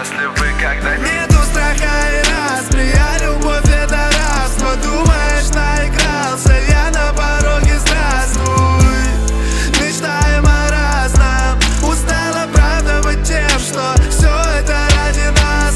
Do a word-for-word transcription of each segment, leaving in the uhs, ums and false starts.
счастливы, когда нету страха и распри, а любовь это рабство. Думаешь, наигрался, я на пороге, здравствуй. Мечтаем о разном, устала правда быть тем, что все это ради нас,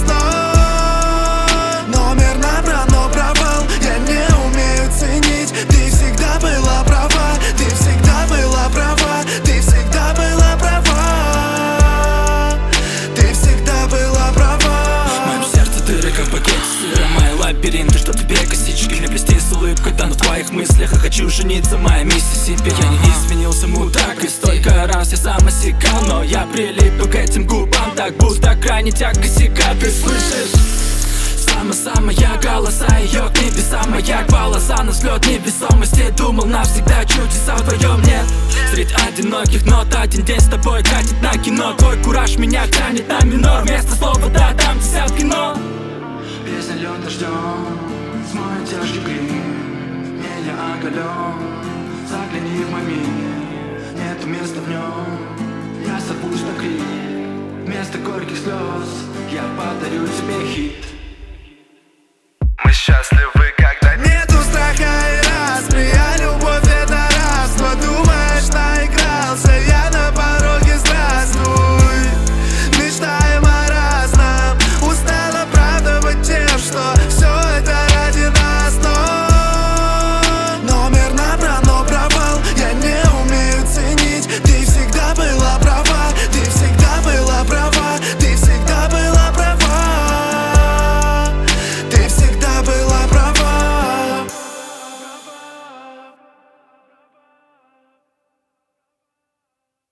но номер набран, но провал, я не умею ценить. Ты всегда была права, ты всегда была права, ты всегда была права, ты всегда была права. В моем сердце дыры, как пакет сыра, мои лабиринты, что тебе косички мне плести с улыбкой, да в твоих мыслях я хочу жениться, моя Миссисипи. Я не изменился, мудак, и столько раз я сам осекал, но я прилипну к этим губам, так будто крайне тяг косяка. Ты слышишь? Самая-самая голоса, ее к небесам, моя полоса на взлет невесомости. Думал навсегда чудеса вдвоем, нет. Среди одиноких нот один день с тобой катит на кино. Твой кураж меня тянет на минор, вместо слова да там десятки но. Песня льет дождем, смоет тяжкий грим. Меня оголен, загляни в мой мир, нету места в нем, я сорвусь на крик. Вместо горьких слез я подарю тебе хит.